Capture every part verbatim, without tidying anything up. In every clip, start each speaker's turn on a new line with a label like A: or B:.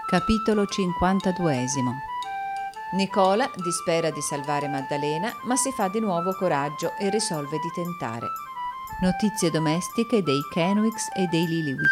A: Capitolo cinquantaduesimo. Nicola dispera di salvare Maddalena, ma si fa di nuovo coraggio e risolve di tentare. Notizie domestiche dei Kenwicks e dei Lillywhich.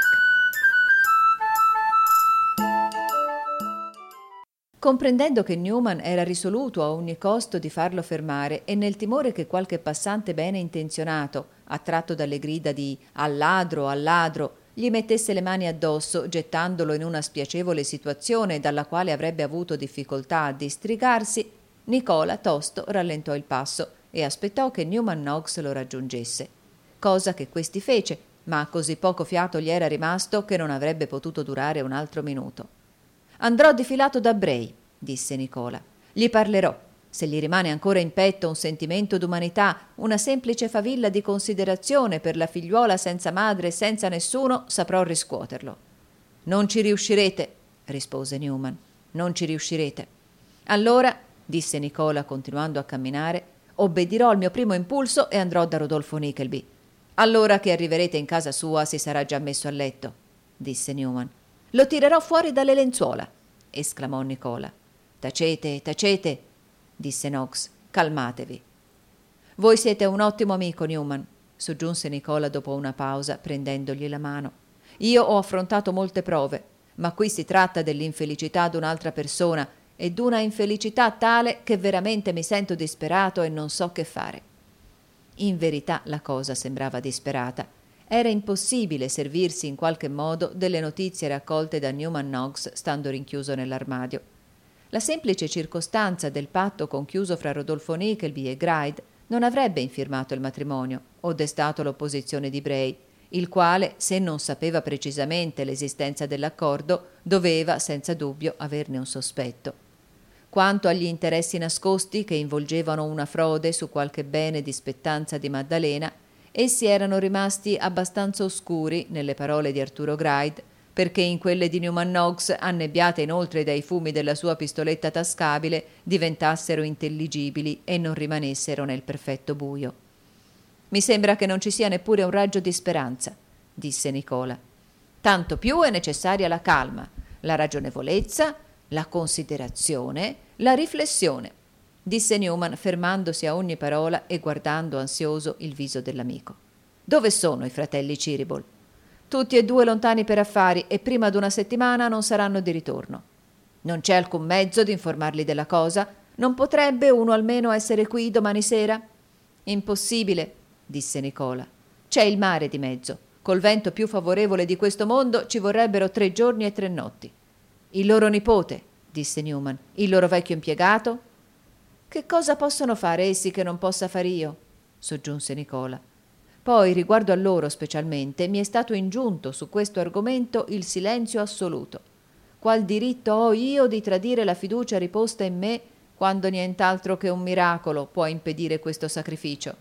A: Comprendendo che Newman era risoluto a ogni costo di farlo fermare e nel timore che qualche passante bene intenzionato, attratto dalle grida di «al ladro, al ladro», gli mettesse le mani addosso, gettandolo in una spiacevole situazione dalla quale avrebbe avuto difficoltà a distrigarsi, Nicola tosto rallentò il passo e aspettò che Newman Noggs lo raggiungesse, cosa che questi fece, ma così poco fiato gli era rimasto che non avrebbe potuto durare un altro minuto. «Andrò difilato da Bray», disse Nicola. «Gli parlerò. Se gli rimane ancora in petto un sentimento d'umanità, una semplice favilla di considerazione per la figliuola senza madre e senza nessuno, saprò riscuoterlo». «Non ci riuscirete», rispose Newman. «Non ci riuscirete». «Allora», disse Nicola continuando a camminare, «obbedirò al mio primo impulso e andrò da Rodolfo Nickleby». «Allora che arriverete in casa sua si sarà già messo a letto», disse Newman. «Lo tirerò fuori dalle lenzuola», esclamò Nicola. «Tacete, tacete», disse Noggs. «Calmatevi». «Voi siete un ottimo amico, Newman», soggiunse Nicola dopo una pausa, prendendogli la mano. «Io ho affrontato molte prove, ma qui si tratta dell'infelicità d'un'altra persona e d'una infelicità tale che veramente mi sento disperato e non so che fare». In verità la cosa sembrava disperata. Era impossibile servirsi in qualche modo delle notizie raccolte da Newman Noggs stando rinchiuso nell'armadio. La semplice circostanza del patto conchiuso fra Rodolfo Nickleby e Gride non avrebbe infirmato il matrimonio o destato l'opposizione di Bray, il quale, se non sapeva precisamente l'esistenza dell'accordo, doveva senza dubbio averne un sospetto. Quanto agli interessi nascosti che involgevano una frode su qualche bene di spettanza di Maddalena, essi erano rimasti abbastanza oscuri nelle parole di Arturo Gride, perché in quelle di Newman Noggs, annebbiate inoltre dai fumi della sua pistoletta tascabile, diventassero intelligibili e non rimanessero nel perfetto buio. «Mi sembra che non ci sia neppure un raggio di speranza», disse Nicola. «Tanto più è necessaria la calma, la ragionevolezza, la considerazione, la riflessione», disse Newman, fermandosi a ogni parola e guardando ansioso il viso dell'amico. «Dove sono i fratelli Cheeryble?» «Tutti e due lontani per affari e prima d'una settimana non saranno di ritorno». «Non c'è alcun mezzo di informarli della cosa? Non potrebbe uno almeno essere qui domani sera?» «Impossibile», disse Nicola. «C'è il mare di mezzo. Col vento più favorevole di questo mondo ci vorrebbero tre giorni e tre notti». «Il loro nipote», disse Newman, «il loro vecchio impiegato?» «Che cosa possono fare essi che non possa far io?» soggiunse Nicola. «Poi, riguardo a loro specialmente, mi è stato ingiunto su questo argomento il silenzio assoluto. Qual diritto ho io di tradire la fiducia riposta in me quando nient'altro che un miracolo può impedire questo sacrificio?»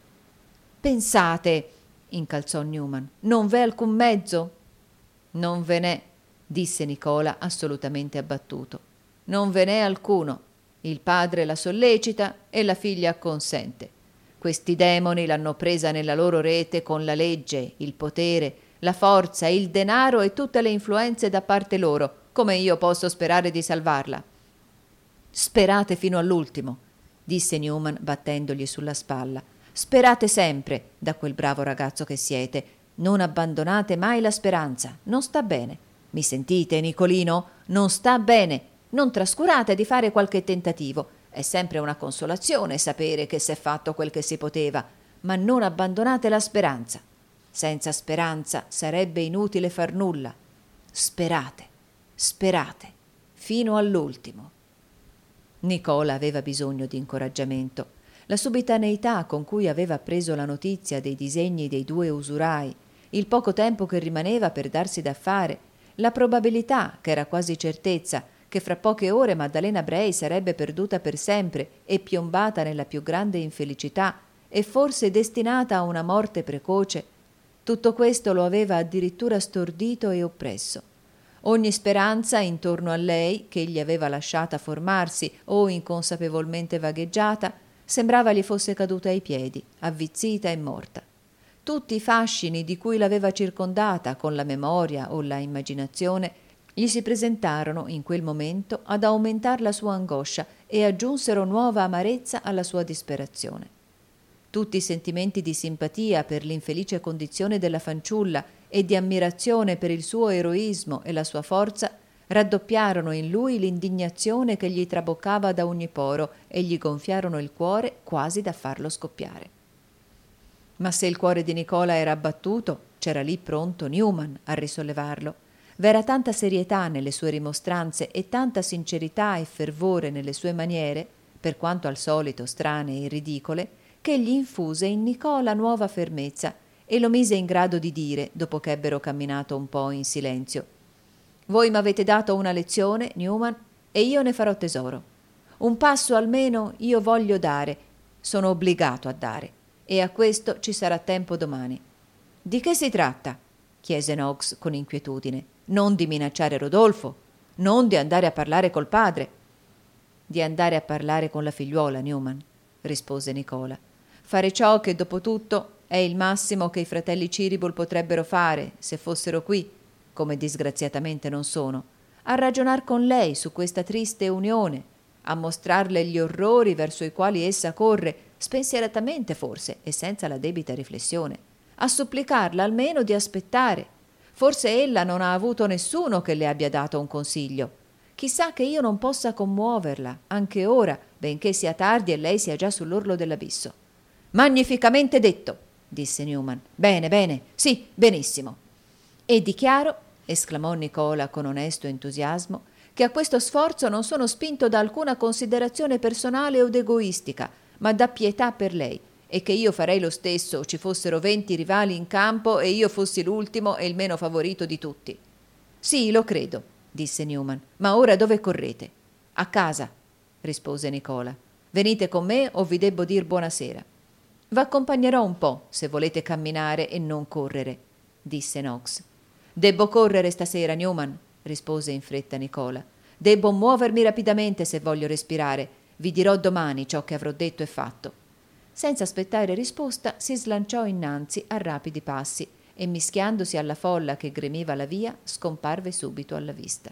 A: «Pensate», incalzò Newman, «non v'è alcun mezzo?» «Non ve n'è», disse Nicola assolutamente abbattuto. «Non ve n'è alcuno. Il padre la sollecita e la figlia acconsente. Questi demoni l'hanno presa nella loro rete con la legge, il potere, la forza, il denaro e tutte le influenze da parte loro. Come io posso sperare di salvarla?» «Sperate fino all'ultimo», disse Newman battendogli sulla spalla. «Sperate sempre, da quel bravo ragazzo che siete. Non abbandonate mai la speranza. Non sta bene. Mi sentite, Nicolino? Non sta bene. Non trascurate di fare qualche tentativo. È sempre una consolazione sapere che s'è fatto quel che si poteva, ma non abbandonate la speranza. Senza speranza sarebbe inutile far nulla. Sperate, sperate, fino all'ultimo». Nicola aveva bisogno di incoraggiamento. La subitaneità con cui aveva preso la notizia dei disegni dei due usurai, il poco tempo che rimaneva per darsi da fare, la probabilità, che era quasi certezza, che fra poche ore Maddalena Bray sarebbe perduta per sempre e piombata nella più grande infelicità e forse destinata a una morte precoce, tutto questo lo aveva addirittura stordito e oppresso. Ogni speranza intorno a lei, che egli aveva lasciata formarsi o inconsapevolmente vagheggiata, sembrava gli fosse caduta ai piedi, avvizzita e morta. Tutti i fascini di cui l'aveva circondata con la memoria o la immaginazione gli si presentarono in quel momento ad aumentar la sua angoscia e aggiunsero nuova amarezza alla sua disperazione. Tutti i sentimenti di simpatia per l'infelice condizione della fanciulla e di ammirazione per il suo eroismo e la sua forza raddoppiarono in lui l'indignazione che gli traboccava da ogni poro e gli gonfiarono il cuore quasi da farlo scoppiare. Ma se il cuore di Nicola era abbattuto, c'era lì pronto Newman a risollevarlo. V'era tanta serietà nelle sue rimostranze e tanta sincerità e fervore nelle sue maniere, per quanto al solito strane e ridicole, che gli infuse in Nicola nuova fermezza e lo mise in grado di dire, dopo che ebbero camminato un po' in silenzio: «Voi m'avete dato una lezione, Newman, e io ne farò tesoro. Un passo almeno io voglio dare, sono obbligato a dare, e a questo ci sarà tempo domani». «Di che si tratta?» chiese Knox con inquietudine. «Non di minacciare Rodolfo, non di andare a parlare col padre». «Di andare a parlare con la figliuola, Newman», rispose Nicola. «Fare ciò che, dopo tutto, è il massimo che i fratelli Ciribul potrebbero fare se fossero qui, come disgraziatamente non sono, a ragionar con lei su questa triste unione, a mostrarle gli orrori verso i quali essa corre, spensieratamente forse e senza la debita riflessione, a supplicarla almeno di aspettare. Forse ella non ha avuto nessuno che le abbia dato un consiglio. Chissà che io non possa commuoverla, anche ora, benché sia tardi e lei sia già sull'orlo dell'abisso». «Magnificamente detto», disse Newman. «Bene, bene, sì, benissimo». «E dichiaro», esclamò Nicola con onesto entusiasmo, «che a questo sforzo non sono spinto da alcuna considerazione personale od egoistica, ma da pietà per lei, e che io farei lo stesso ci fossero venti rivali in campo e io fossi l'ultimo e il meno favorito di tutti». «Sì, lo credo», disse Newman, «ma ora dove correte?» «A casa», rispose Nicola. «Venite con me o vi debbo dir buonasera?» «V'accompagnerò un po', se volete camminare e non correre», disse Knox. «Debbo correre stasera, Newman», rispose in fretta Nicola. «Debbo muovermi rapidamente se voglio respirare. Vi dirò domani ciò che avrò detto e fatto». Senza aspettare risposta, si slanciò innanzi a rapidi passi e, mischiandosi alla folla che gremiva la via, scomparve subito alla vista.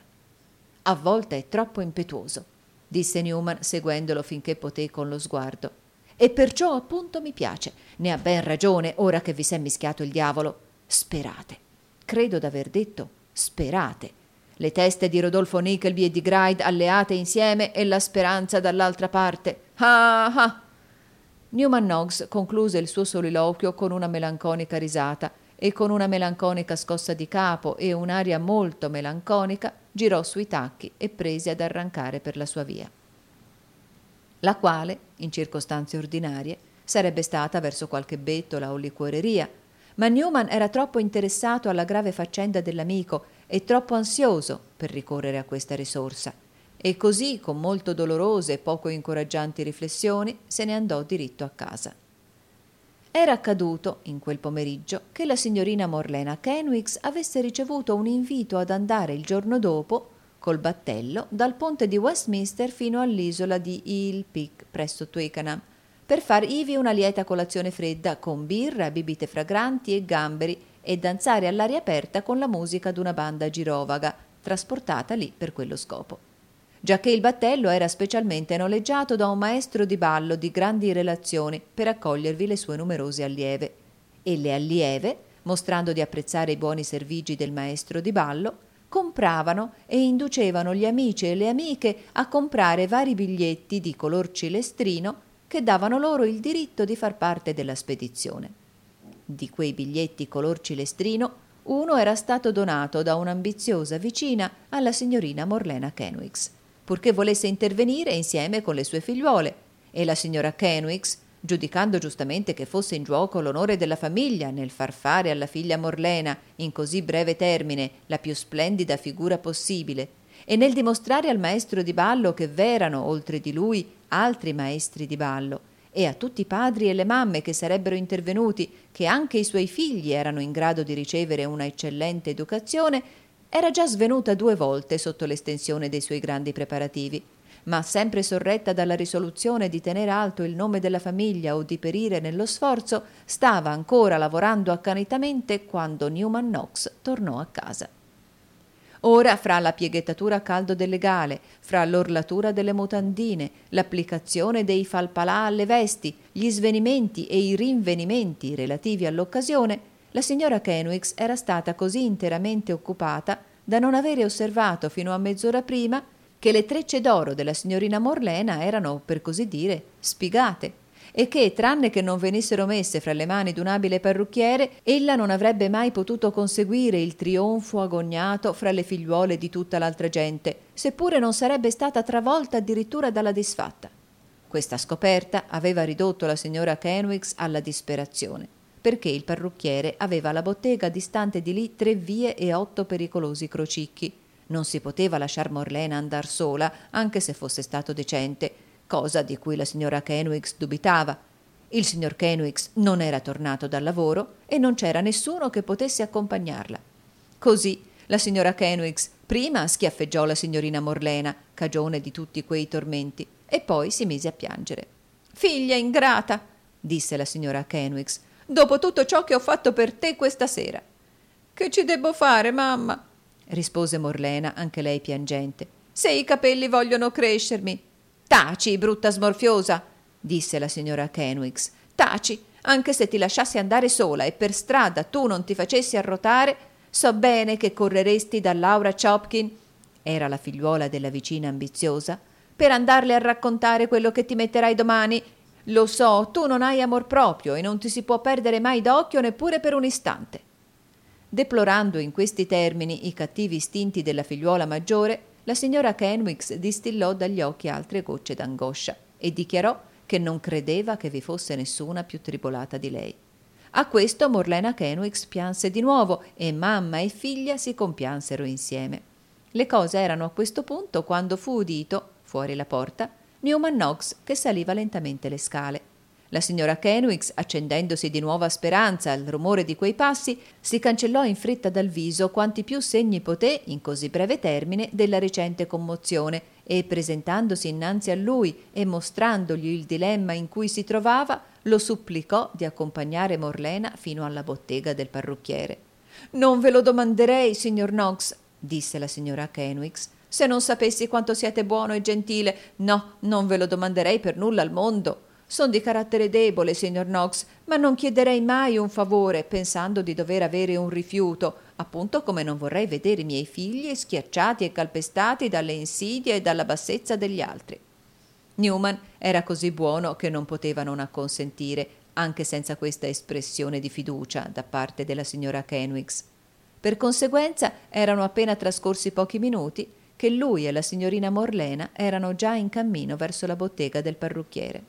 A: «A volte è troppo impetuoso», disse Newman, seguendolo finché poté con lo sguardo. «E perciò appunto mi piace. Ne ha ben ragione ora che vi s'è mischiato il diavolo. Sperate. Credo d'aver detto sperate. Le teste di Rodolfo Nickleby e di Gride alleate insieme e la speranza dall'altra parte. Ah ah!» Newman Knox concluse il suo soliloquio con una melanconica risata e con una melanconica scossa di capo e un'aria molto melanconica girò sui tacchi e prese ad arrancare per la sua via, la quale, in circostanze ordinarie, sarebbe stata verso qualche bettola o liquoreria, ma Newman era troppo interessato alla grave faccenda dell'amico e troppo ansioso per ricorrere a questa risorsa, e così, con molto dolorose e poco incoraggianti riflessioni, se ne andò diritto a casa. Era accaduto, in quel pomeriggio, che la signorina Morlena Kenwigs avesse ricevuto un invito ad andare il giorno dopo, col battello, dal ponte di Westminster fino all'isola di Eel Peak, presso Twickenham, per far ivi una lieta colazione fredda con birra, bibite fragranti e gamberi e danzare all'aria aperta con la musica d'una banda girovaga, trasportata lì per quello scopo. Giacché il battello era specialmente noleggiato da un maestro di ballo di grandi relazioni per accogliervi le sue numerose allieve, e le allieve, mostrando di apprezzare i buoni servigi del maestro di ballo, compravano e inducevano gli amici e le amiche a comprare vari biglietti di color cilestrino che davano loro il diritto di far parte della spedizione. Di quei biglietti color cilestrino uno era stato donato da un'ambiziosa vicina alla signorina Morlena Kenwigs, purché volesse intervenire insieme con le sue figliuole, e la signora Kenwigs, giudicando giustamente che fosse in giuoco l'onore della famiglia nel far fare alla figlia Morlena in così breve termine la più splendida figura possibile e nel dimostrare al maestro di ballo che v'erano oltre di lui altri maestri di ballo, e a tutti i padri e le mamme che sarebbero intervenuti che anche i suoi figli erano in grado di ricevere una eccellente educazione, era già svenuta due volte sotto l'estensione dei suoi grandi preparativi, ma sempre sorretta dalla risoluzione di tenere alto il nome della famiglia o di perire nello sforzo, stava ancora lavorando accanitamente quando Newman Knox tornò a casa. Ora, fra la pieghettatura a caldo del legale, fra l'orlatura delle mutandine, l'applicazione dei falpalà alle vesti, gli svenimenti e i rinvenimenti relativi all'occasione, la signora Kenwigs era stata così interamente occupata da non avere osservato fino a mezz'ora prima che le trecce d'oro della signorina Morlena erano, per così dire, spigate, e che, tranne che non venissero messe fra le mani d'un abile parrucchiere, ella non avrebbe mai potuto conseguire il trionfo agognato fra le figliuole di tutta l'altra gente, seppure non sarebbe stata travolta addirittura dalla disfatta. Questa scoperta aveva ridotto la signora Kenwigs alla disperazione, perché il parrucchiere aveva la bottega distante di lì tre vie e otto pericolosi crocicchi. Non si poteva lasciar Morlena andar sola, anche se fosse stato decente, cosa di cui la signora Kenwigs dubitava. Il signor Kenwigs non era tornato dal lavoro e non c'era nessuno che potesse accompagnarla. Così la signora Kenwigs prima schiaffeggiò la signorina Morlena, cagione di tutti quei tormenti, e poi si mise a piangere. «Figlia ingrata», disse la signora Kenwigs, «dopo tutto ciò che ho fatto per te questa sera». «Che ci debbo fare, mamma?» rispose Morlena, anche lei piangente. «Se i capelli vogliono crescermi». «Taci, brutta smorfiosa», disse la signora Kenwigs. «Taci, anche se ti lasciassi andare sola e per strada tu non ti facessi arrotare, so bene che correresti da Laura Chopkin», era la figliuola della vicina ambiziosa, «per andarle a raccontare quello che ti metterai domani. Lo so, tu non hai amor proprio e non ti si può perdere mai d'occhio neppure per un istante». Deplorando in questi termini i cattivi istinti della figliuola maggiore, la signora Kenwigs distillò dagli occhi altre gocce d'angoscia e dichiarò che non credeva che vi fosse nessuna più tribolata di lei. A questo Morlena Kenwigs pianse di nuovo e mamma e figlia si compiansero insieme. Le cose erano a questo punto quando fu udito, fuori la porta, Newman Noggs che saliva lentamente le scale. La signora Kenwigs, accendendosi di nuova speranza al rumore di quei passi, si cancellò in fretta dal viso quanti più segni poté, in così breve termine, della recente commozione, e presentandosi innanzi a lui e mostrandogli il dilemma in cui si trovava, lo supplicò di accompagnare Morlena fino alla bottega del parrucchiere. «Non ve lo domanderei, signor Noggs», disse la signora Kenwigs, «se non sapessi quanto siete buono e gentile. No, non ve lo domanderei per nulla al mondo. Son di carattere debole, signor Noggs, ma non chiederei mai un favore pensando di dover avere un rifiuto, appunto come non vorrei vedere i miei figli schiacciati e calpestati dalle insidie e dalla bassezza degli altri». Newman era così buono che non poteva non acconsentire, anche senza questa espressione di fiducia da parte della signora Kenwigs. Per conseguenza erano appena trascorsi pochi minuti che lui e la signorina Morlena erano già in cammino verso la bottega del parrucchiere.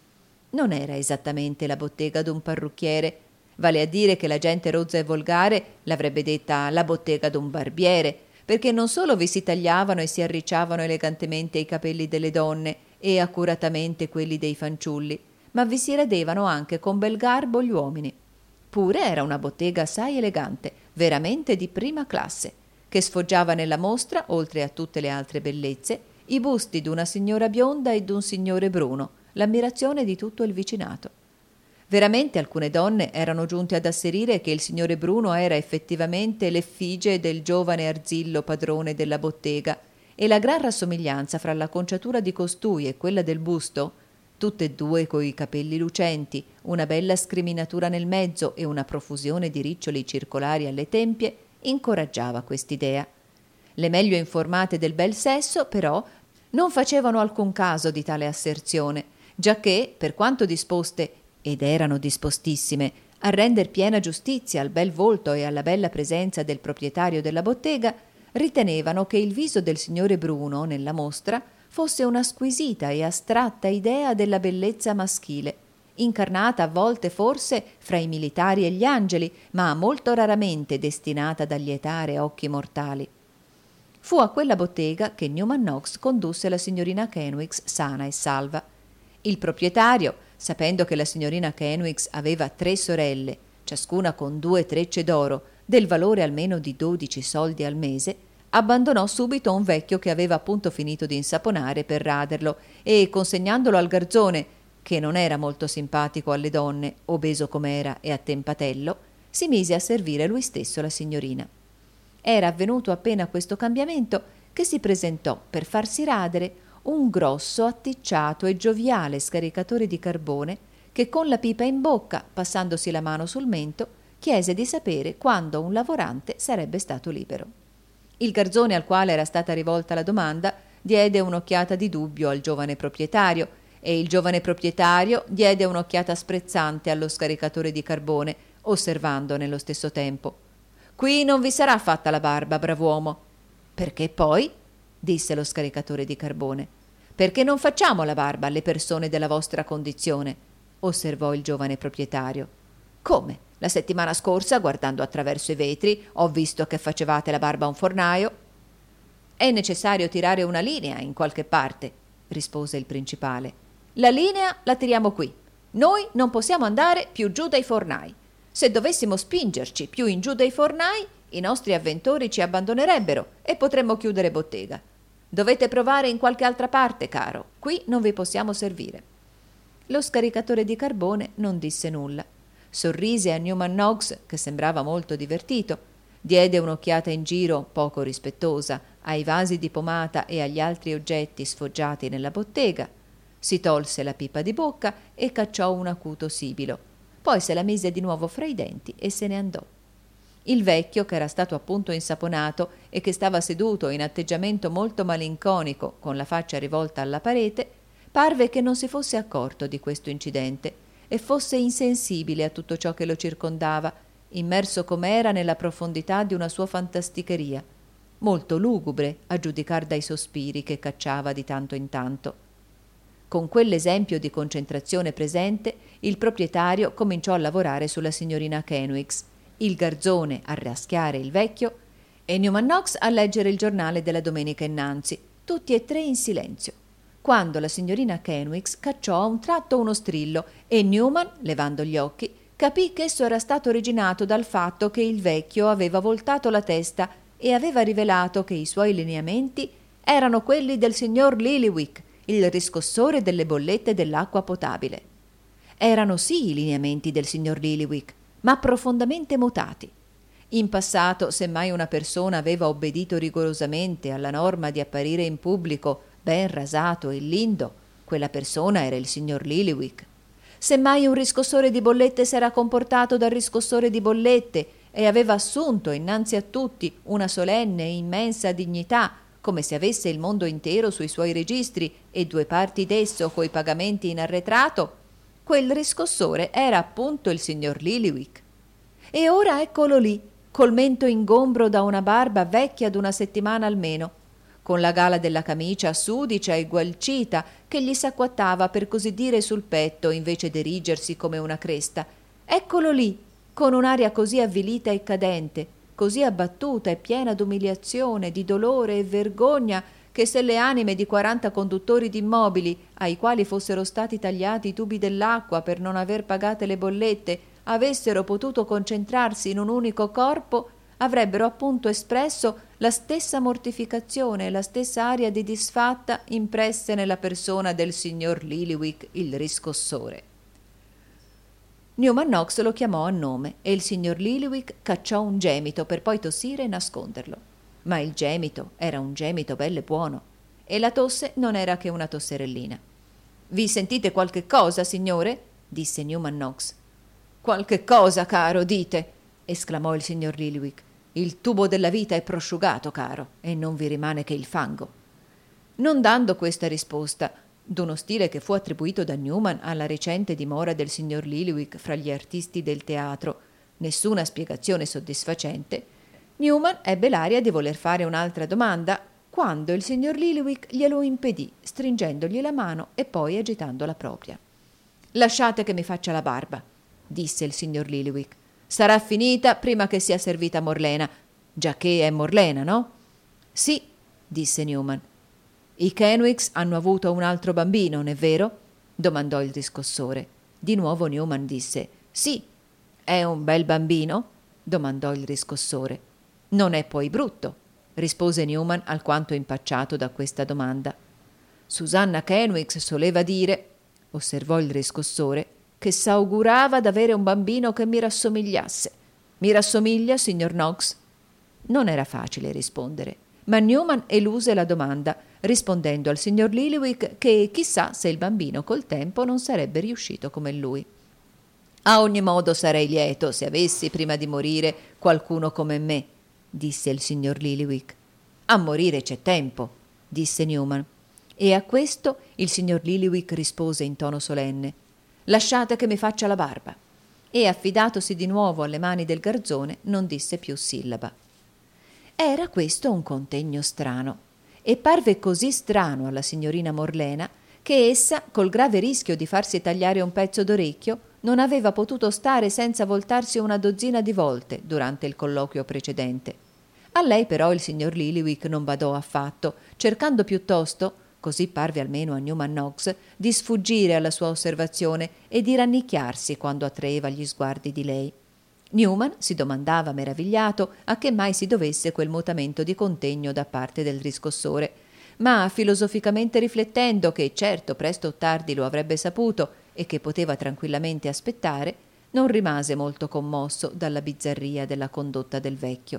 A: Non era esattamente la bottega d'un parrucchiere, vale a dire che la gente rozza e volgare l'avrebbe detta la bottega d'un barbiere, perché non solo vi si tagliavano e si arricciavano elegantemente i capelli delle donne e accuratamente quelli dei fanciulli, ma vi si radevano anche con bel garbo gli uomini. Pure era una bottega assai elegante, veramente di prima classe, che sfoggiava nella mostra, oltre a tutte le altre bellezze, i busti d'una signora bionda e d'un signore bruno, l'ammirazione di tutto il vicinato. Veramente alcune donne erano giunte ad asserire che il signore Bruno era effettivamente l'effigie del giovane Arzillo padrone della bottega, e la gran rassomiglianza fra l'acconciatura di costui e quella del busto, tutte e due coi capelli lucenti, una bella scriminatura nel mezzo e una profusione di riccioli circolari alle tempie, incoraggiava quest'idea. Le meglio informate del bel sesso, però, non facevano alcun caso di tale asserzione, giacché, per quanto disposte, ed erano dispostissime, a render piena giustizia al bel volto e alla bella presenza del proprietario della bottega, ritenevano che il viso del signore Bruno, nella mostra, fosse una squisita e astratta idea della bellezza maschile, incarnata a volte forse fra i militari e gli angeli, ma molto raramente destinata ad allietare occhi mortali. Fu a quella bottega che Newman Noggs condusse la signorina Kenwigs sana e salva. Il proprietario, sapendo che la signorina Kenwigs aveva tre sorelle, ciascuna con due trecce d'oro, del valore almeno di dodici soldi al mese, abbandonò subito un vecchio che aveva appunto finito di insaponare per raderlo e, consegnandolo al garzone, che non era molto simpatico alle donne, obeso com'era e attempatello, si mise a servire lui stesso la signorina. Era avvenuto appena questo cambiamento che si presentò per farsi radere un grosso, atticciato e gioviale scaricatore di carbone che con la pipa in bocca, passandosi la mano sul mento, chiese di sapere quando un lavorante sarebbe stato libero. Il garzone al quale era stata rivolta la domanda diede un'occhiata di dubbio al giovane proprietario e il giovane proprietario diede un'occhiata sprezzante allo scaricatore di carbone, osservando nello stesso tempo: «Qui non vi sarà fatta la barba, brav'uomo». «Perché poi?» disse lo scaricatore di carbone. «Perché non facciamo la barba alle persone della vostra condizione», osservò il giovane proprietario. «Come? La settimana scorsa, guardando attraverso i vetri, ho visto che facevate la barba a un fornaio». «È necessario tirare una linea in qualche parte», rispose il principale. «La linea la tiriamo qui. Noi non possiamo andare più giù dai fornai. Se dovessimo spingerci più in giù dai fornai, i nostri avventori ci abbandonerebbero e potremmo chiudere bottega. Dovete provare in qualche altra parte, caro. Qui non vi possiamo servire». Lo scaricatore di carbone non disse nulla. Sorrise a Newman Knox, che sembrava molto divertito, diede un'occhiata in giro poco rispettosa ai vasi di pomata e agli altri oggetti sfoggiati nella bottega, si tolse la pipa di bocca e cacciò un acuto sibilo. Poi se la mise di nuovo fra i denti e se ne andò. Il vecchio, che era stato appunto insaponato e che stava seduto in atteggiamento molto malinconico con la faccia rivolta alla parete, parve che non si fosse accorto di questo incidente e fosse insensibile a tutto ciò che lo circondava, immerso com'era nella profondità di una sua fantasticheria, molto lugubre a giudicar dai sospiri che cacciava di tanto in tanto. Con quell'esempio di concentrazione presente, il proprietario cominciò a lavorare sulla signorina Kenwigs, il garzone a raschiare il vecchio e Newman Knox a leggere il giornale della domenica innanzi, tutti e tre in silenzio, quando la signorina Kenwigs cacciò a un tratto uno strillo e Newman, levando gli occhi, capì che esso era stato originato dal fatto che il vecchio aveva voltato la testa e aveva rivelato che i suoi lineamenti erano quelli del signor Lillywick, il riscossore delle bollette dell'acqua potabile. Erano sì i lineamenti del signor Lillywick, ma profondamente mutati. In passato, se mai una persona aveva obbedito rigorosamente alla norma di apparire in pubblico ben rasato e lindo, quella persona era il signor Lillywick. Se mai un riscossore di bollette s'era comportato da riscossore di bollette e aveva assunto innanzi a tutti una solenne e immensa dignità, come se avesse il mondo intero sui suoi registri e due parti d'esso coi pagamenti in arretrato, quel riscossore era appunto il signor Lillywick. E ora eccolo lì, col mento ingombro da una barba vecchia d'una settimana almeno, con la gala della camicia sudicia e gualcita che gli s'acquattava per così dire sul petto invece d'erigersi come una cresta. Eccolo lì, con un'aria così avvilita e cadente, così abbattuta e piena d'umiliazione, di dolore e vergogna, che se le anime di quaranta conduttori d'immobili, ai quali fossero stati tagliati i tubi dell'acqua per non aver pagate le bollette, avessero potuto concentrarsi in un unico corpo, avrebbero appunto espresso la stessa mortificazione e la stessa aria di disfatta impresse nella persona del signor Lillywick, il riscossore. Newman Knox lo chiamò a nome e il signor Lillywick cacciò un gemito per poi tossire e nasconderlo. Ma il gemito era un gemito bello e buono e la tosse non era che una tosserellina. «Vi sentite qualche cosa, signore?» disse Newman Knox. «Qualche cosa, caro, dite!» esclamò il signor Lillywick. «Il tubo della vita è prosciugato, caro, e non vi rimane che il fango». Non dando questa risposta, d'uno stile che fu attribuito da Newman alla recente dimora del signor Lillywick fra gli artisti del teatro, nessuna spiegazione soddisfacente, Newman ebbe l'aria di voler fare un'altra domanda, quando il signor Lillywick glielo impedì, stringendogli la mano e poi agitando la propria. «Lasciate che mi faccia la barba», disse il signor Lillywick. «Sarà finita prima che sia servita Morlena, giacché è Morlena, no?» «Sì», disse Newman. «I Kenwicks hanno avuto un altro bambino, non è vero?» domandò il riscossore. Di nuovo Newman disse «Sì». «È un bel bambino?» domandò il riscossore. «Non è poi brutto», rispose Newman alquanto impacciato da questa domanda. «Susanna Kenwicks soleva dire», osservò il riscossore, «che s'augurava d'avere un bambino che mi rassomigliasse. Mi rassomiglia, signor Knox?» Non era facile rispondere, ma Newman eluse la domanda, rispondendo al signor Lillywhich che chissà se il bambino col tempo non sarebbe riuscito come lui. «A ogni modo sarei lieto se avessi, prima di morire, qualcuno come me», disse il signor Lillywhich. «A morire c'è tempo», disse Newman. E a questo il signor Lillywhich rispose in tono solenne: «Lasciate che mi faccia la barba». E affidatosi di nuovo alle mani del garzone non disse più sillaba. Era questo un contegno strano, e parve così strano alla signorina Morlena che essa, col grave rischio di farsi tagliare un pezzo d'orecchio, non aveva potuto stare senza voltarsi una dozzina di volte durante il colloquio precedente. A lei però il signor Lillywhich non badò affatto, cercando piuttosto, così parve almeno a Newman Noggs, di sfuggire alla sua osservazione e di rannicchiarsi quando attraeva gli sguardi di lei. Newman si domandava meravigliato a che mai si dovesse quel mutamento di contegno da parte del riscossore, ma filosoficamente riflettendo che certo presto o tardi lo avrebbe saputo e che poteva tranquillamente aspettare, non rimase molto commosso dalla bizzarria della condotta del vecchio.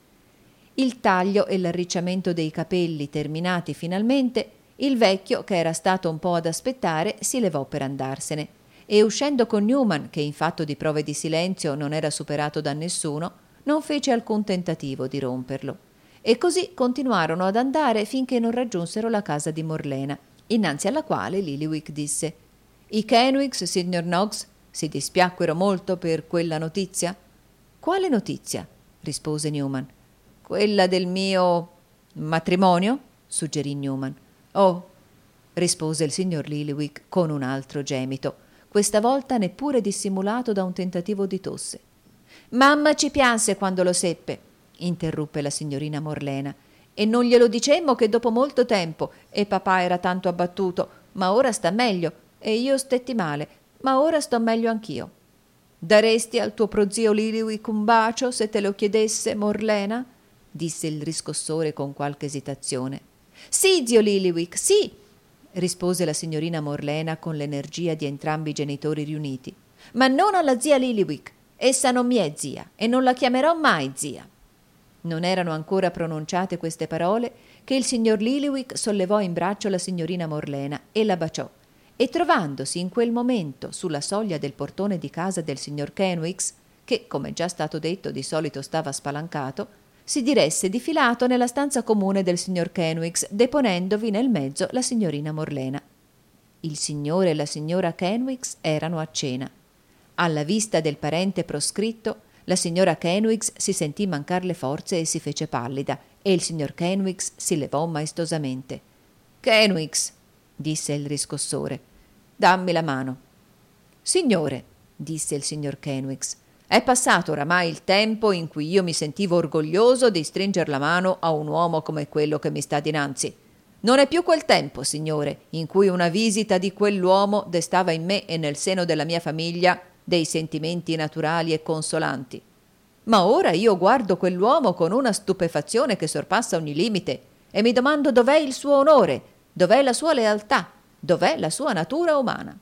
A: Il taglio e l'arricciamento dei capelli terminati finalmente, il vecchio, che era stato un po' ad aspettare, si levò per andarsene e, uscendo con Newman, che in fatto di prove di silenzio non era superato da nessuno, non fece alcun tentativo di romperlo. E così continuarono ad andare finché non raggiunsero la casa di Morlena, innanzi alla quale Lillywhich disse: «I Kenwiggs, signor Noggs, si dispiacquero molto per quella notizia?» «Quale notizia?» rispose Newman. «Quella del mio matrimonio?» suggerì Newman. «Oh», rispose il signor Lillywhich con un altro gemito, questa volta neppure dissimulato da un tentativo di tosse. «Mamma ci pianse quando lo seppe», interruppe la signorina Morlena, «e non glielo dicemmo che dopo molto tempo, e papà era tanto abbattuto, ma ora sta meglio, e io stetti male, ma ora sto meglio anch'io. Daresti al tuo prozio Lillywhich un bacio se te lo chiedesse, Morlena?» disse il riscossore con qualche esitazione. «Sì, zio Lillywhich, sì», rispose la signorina Morlena con l'energia di entrambi i genitori riuniti, «ma non alla zia Lillywhich. Essa non mi è zia e non la chiamerò mai zia». Non erano ancora pronunciate queste parole che il signor Lillywhich sollevò in braccio la signorina Morlena e la baciò, e trovandosi in quel momento sulla soglia del portone di casa del signor Kenwiggs, che, come già stato detto, di solito stava spalancato, si diresse di filato nella stanza comune del signor Kenwiggs, deponendovi nel mezzo la signorina Morlena. Il signore e la signora Kenwiggs erano a cena. Alla vista del parente proscritto, la signora Kenwiggs si sentì mancar le forze e si fece pallida, e il signor Kenwiggs si levò maestosamente. «Kenwiggs», disse il riscossore, «dammi la mano». «Signore», disse il signor Kenwiggs, «è passato oramai il tempo in cui io mi sentivo orgoglioso di stringer la mano a un uomo come quello che mi sta dinanzi. Non è più quel tempo, signore, in cui una visita di quell'uomo destava in me e nel seno della mia famiglia dei sentimenti naturali e consolanti. Ma ora io guardo quell'uomo con una stupefazione che sorpassa ogni limite e mi domando dov'è il suo onore, dov'è la sua lealtà, dov'è la sua natura umana».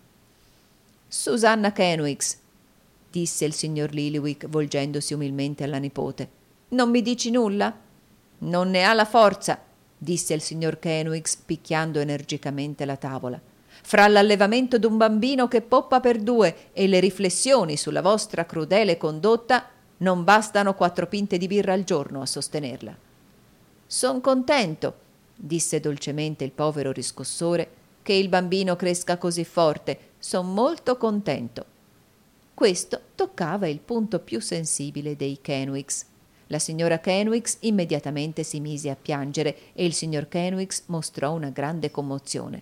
A: «Susanna Kenwiggs», disse il signor Lillywhich volgendosi umilmente alla nipote, «non mi dici nulla?» «Non ne ha la forza», disse il signor Kenwiggs picchiando energicamente la tavola. «Fra l'allevamento d'un bambino che poppa per due e le riflessioni sulla vostra crudele condotta non bastano quattro pinte di birra al giorno a sostenerla». «Son contento», disse dolcemente il povero riscossore, «che il bambino cresca così forte. Son molto contento». Questo toccava il punto più sensibile dei Kenwiggs. La signora Kenwiggs immediatamente si mise a piangere e il signor Kenwiggs mostrò una grande commozione.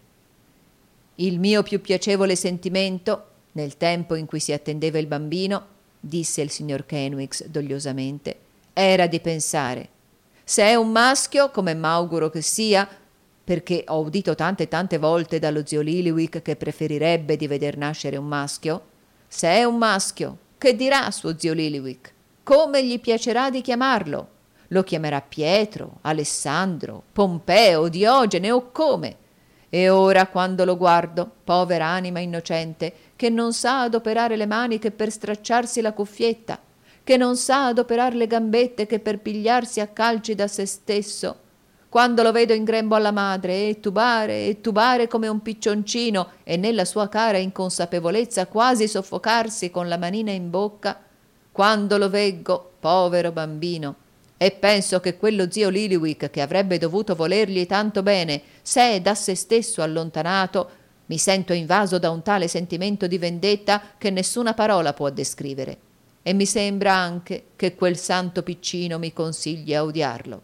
A: «Il mio più piacevole sentimento, nel tempo in cui si attendeva il bambino», disse il signor Kenwiggs dogliosamente, «era di pensare: se è un maschio, come m'auguro che sia, perché ho udito tante e tante volte dallo zio Lillywhich che preferirebbe di veder nascere un maschio, se è un maschio, che dirà suo zio Lillywhich? Come gli piacerà di chiamarlo? Lo chiamerà Pietro, Alessandro, Pompeo, Diogene o come? E ora, quando lo guardo, povera anima innocente, che non sa adoperare le mani che per stracciarsi la cuffietta, che non sa adoperar le gambette che per pigliarsi a calci da se stesso. Quando lo vedo in grembo alla madre e tubare e tubare come un piccioncino e nella sua cara inconsapevolezza quasi soffocarsi con la manina in bocca, quando lo veggo, povero bambino, e penso che quello zio Lillywick, che avrebbe dovuto volergli tanto bene, s'è da se stesso allontanato, mi sento invaso da un tale sentimento di vendetta che nessuna parola può descrivere, e mi sembra anche che quel santo piccino mi consigli a odiarlo.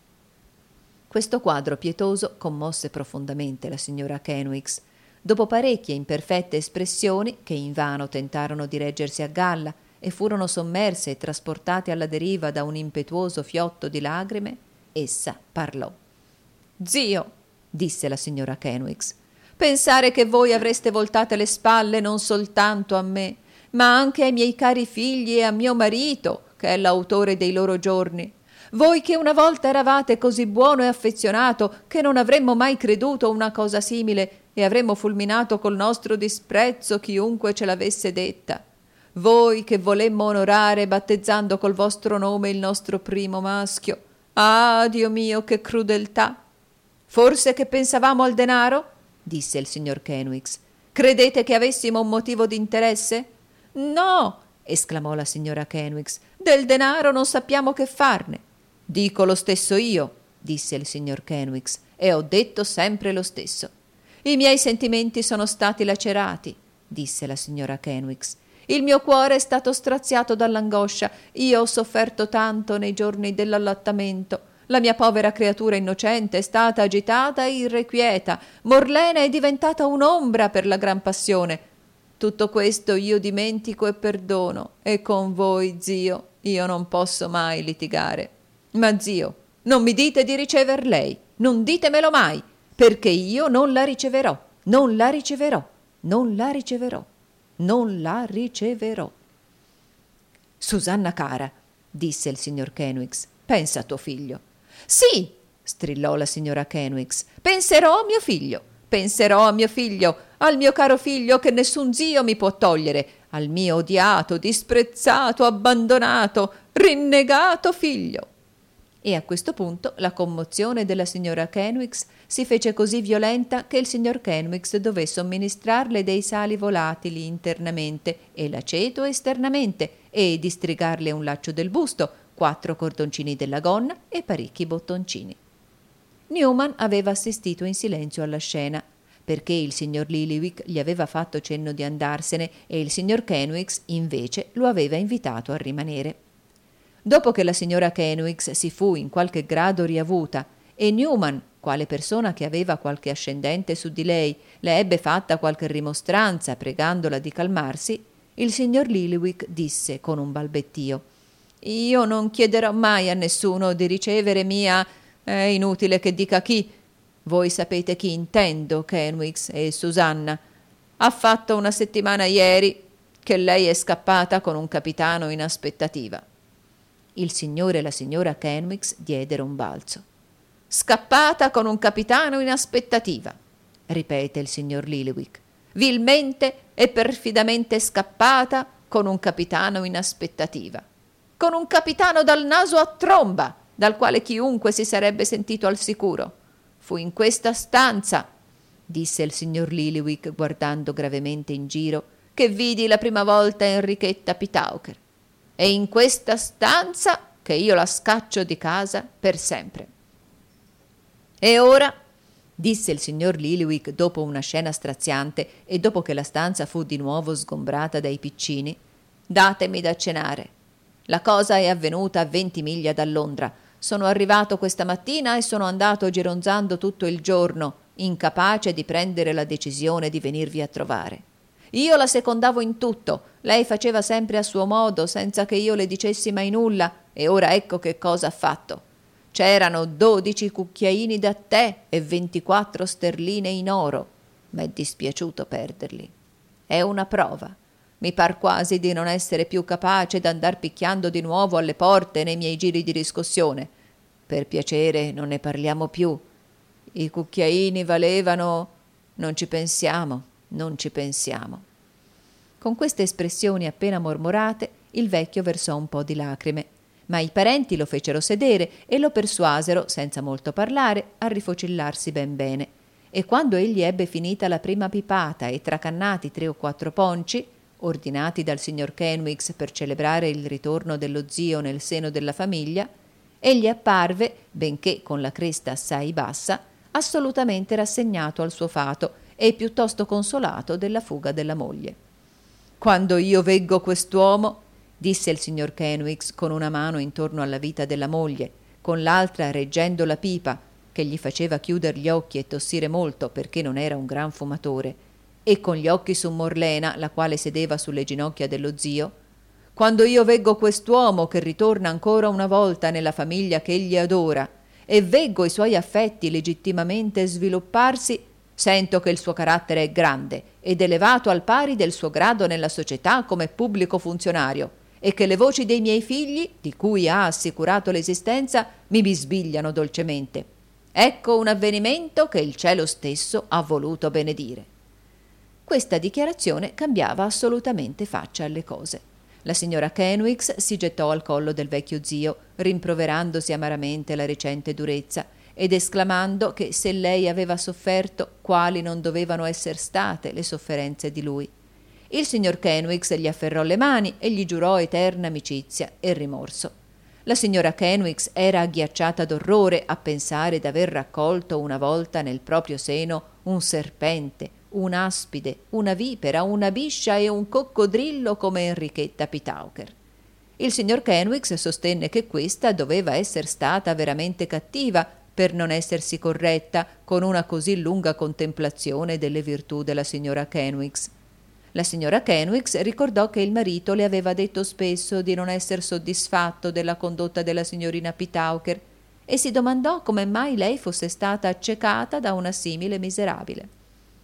A: Questo quadro pietoso commosse profondamente la signora Kenwigs. Dopo parecchie imperfette espressioni, che invano tentarono di reggersi a galla e furono sommerse e trasportate alla deriva da un impetuoso fiotto di lagrime, essa parlò. «Zio», disse la signora Kenwigs, «pensare che voi avreste voltate le spalle non soltanto a me, ma anche ai miei cari figli e a mio marito, che è l'autore dei loro giorni. Voi che una volta eravate così buono e affezionato che non avremmo mai creduto una cosa simile e avremmo fulminato col nostro disprezzo chiunque ce l'avesse detta. Voi che volemmo onorare battezzando col vostro nome il nostro primo maschio. Ah, Dio mio, che crudeltà! Forse che pensavamo al denaro? Disse il signor Kenwigs. Credete che avessimo un motivo di interesse? No, esclamò la signora Kenwigs. Del denaro non sappiamo che farne. Dico lo stesso io, disse il signor Kenwigs, e ho detto sempre lo stesso. I miei sentimenti sono stati lacerati, disse la signora Kenwigs. Il mio cuore è stato straziato dall'angoscia. Io ho sofferto tanto nei giorni dell'allattamento. La mia povera creatura innocente è stata agitata e irrequieta. Morlena è diventata un'ombra per la gran passione. Tutto questo io dimentico e perdono, e con voi, zio, io non posso mai litigare. Ma zio, non mi dite di ricever lei, non ditemelo mai, perché io non la riceverò, non la riceverò, non la riceverò, non la riceverò. Susanna cara, disse il signor Kenwigs, pensa a tuo figlio. Sì, strillò la signora Kenwigs, penserò a mio figlio, penserò a mio figlio, al mio caro figlio che nessun zio mi può togliere, al mio odiato, disprezzato, abbandonato, rinnegato figlio. E a questo punto la commozione della signora Kenwigs si fece così violenta che il signor Kenwigs dové somministrarle dei sali volatili internamente e l'aceto esternamente e distrigarle un laccio del busto, quattro cordoncini della gonna e parecchi bottoncini. Newman aveva assistito in silenzio alla scena, perché il signor Lillywick gli aveva fatto cenno di andarsene e il signor Kenwigs invece lo aveva invitato a rimanere. Dopo che la signora Kenwigs si fu in qualche grado riavuta e Newman, quale persona che aveva qualche ascendente su di lei, le ebbe fatta qualche rimostranza pregandola di calmarsi, il signor Lillywick disse con un balbettio: «Io non chiederò mai a nessuno di ricevere mia... è inutile che dica chi. Voi sapete chi intendo, Kenwigs e Susanna. Ha fatto una settimana ieri che lei è scappata con un capitano in aspettativa». Il signore e la signora Kenwigs diedero un balzo. «Scappata con un capitano in aspettativa», ripete il signor Lillywick. «Vilmente e perfidamente scappata con un capitano in aspettativa. Con un capitano dal naso a tromba, dal quale chiunque si sarebbe sentito al sicuro. Fu in questa stanza», disse il signor Lillywick guardando gravemente in giro, «che vidi la prima volta Enrichetta Pitauker. È in questa stanza che io la scaccio di casa per sempre. E ora», disse il signor Lillywick dopo una scena straziante e dopo che la stanza fu di nuovo sgombrata dai piccini, «datemi da cenare. La cosa è avvenuta a venti miglia da Londra. Sono arrivato questa mattina e sono andato gironzando tutto il giorno, incapace di prendere la decisione di venirvi a trovare. Io la secondavo in tutto, lei faceva sempre a suo modo, senza che io le dicessi mai nulla, e ora ecco che cosa ha fatto. C'erano dodici cucchiaini da tè e ventiquattro sterline in oro. M'è dispiaciuto perderli. È una prova. Mi par quasi di non essere più capace d'andar picchiando di nuovo alle porte nei miei giri di riscossione. Per piacere non ne parliamo più. I cucchiaini valevano... non ci pensiamo, non ci pensiamo». Con queste espressioni appena mormorate, il vecchio versò un po' di lacrime, ma i parenti lo fecero sedere e lo persuasero, senza molto parlare, a rifocillarsi ben bene. E quando egli ebbe finita la prima pipata e tracannati tre o quattro ponci, ordinati dal signor Kenwigs per celebrare il ritorno dello zio nel seno della famiglia, egli apparve, benché con la cresta assai bassa, assolutamente rassegnato al suo fato e piuttosto consolato della fuga della moglie. «Quando io veggo quest'uomo», disse il signor Kenwigs con una mano intorno alla vita della moglie, con l'altra reggendo la pipa, che gli faceva chiuder gli occhi e tossire molto perché non era un gran fumatore, e con gli occhi su Morlena, la quale sedeva sulle ginocchia dello zio, «quando io veggo quest'uomo che ritorna ancora una volta nella famiglia che egli adora e veggo i suoi affetti legittimamente svilupparsi, sento che il suo carattere è grande ed elevato al pari del suo grado nella società come pubblico funzionario e che le voci dei miei figli, di cui ha assicurato l'esistenza, mi bisbigliano dolcemente. Ecco un avvenimento che il cielo stesso ha voluto benedire». Questa dichiarazione cambiava assolutamente faccia alle cose. La signora Kenwigs si gettò al collo del vecchio zio, rimproverandosi amaramente la recente durezza ed esclamando che se lei aveva sofferto, quali non dovevano esser state le sofferenze di lui. Il signor Kenwigs gli afferrò le mani e gli giurò eterna amicizia e rimorso. La signora Kenwigs era agghiacciata d'orrore a pensare d'aver raccolto una volta nel proprio seno un serpente, un'aspide, una vipera, una biscia e un coccodrillo come Enrichetta Pitauker. Il signor Kenwigs sostenne che questa doveva esser stata veramente cattiva per non essersi corretta con una così lunga contemplazione delle virtù della signora Kenwigs. La signora Kenwigs ricordò che il marito le aveva detto spesso di non esser soddisfatto della condotta della signorina Pitauker e si domandò come mai lei fosse stata accecata da una simile miserabile.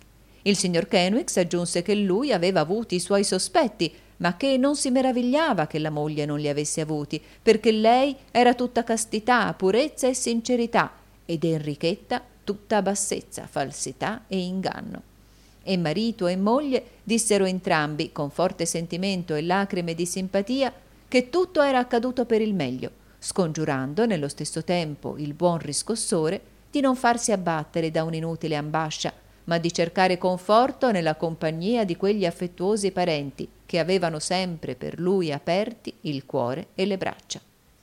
A: Il signor Kenwigs aggiunse che lui aveva avuti i suoi sospetti, ma che non si meravigliava che la moglie non li avesse avuti, perché lei era tutta castità, purezza e sincerità, ed Enrichetta tutta bassezza, falsità e inganno. E marito e moglie dissero entrambi, con forte sentimento e lacrime di simpatia, che tutto era accaduto per il meglio, scongiurando nello stesso tempo il buon riscossore di non farsi abbattere da un'inutile ambascia, ma di cercare conforto nella compagnia di quegli affettuosi parenti che avevano sempre per lui aperti il cuore e le braccia.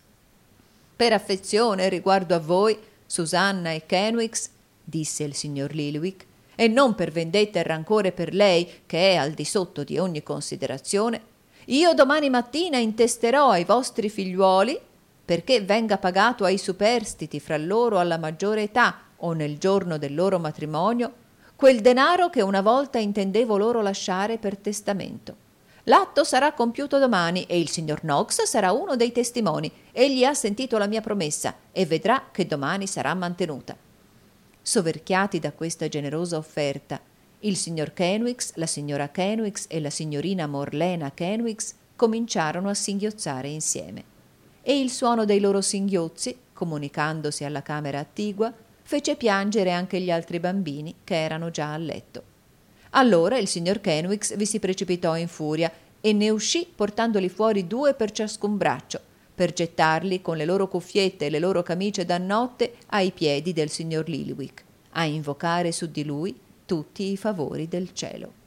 A: «Per affezione riguardo a voi, Susanna e Kenwigs», disse il signor Lilwick, «e non per vendetta e rancore per lei, che è al di sotto di ogni considerazione, io domani mattina intesterò ai vostri figliuoli, perché venga pagato ai superstiti fra loro alla maggiore età o nel giorno del loro matrimonio, quel denaro che una volta intendevo loro lasciare per testamento. L'atto sarà compiuto domani e il signor Knox sarà uno dei testimoni. Egli ha sentito la mia promessa e vedrà che domani sarà mantenuta». Soverchiati da questa generosa offerta, il signor Kenwigs, la signora Kenwigs e la signorina Morlena Kenwigs cominciarono a singhiozzare insieme. E il suono dei loro singhiozzi, comunicandosi alla camera attigua, fece piangere anche gli altri bambini che erano già a letto. Allora il signor Kenwigs vi si precipitò in furia e ne uscì portandoli fuori due per ciascun braccio, per gettarli con le loro cuffiette e le loro camicie da notte ai piedi del signor Lilwick, a invocare su di lui tutti i favori del cielo.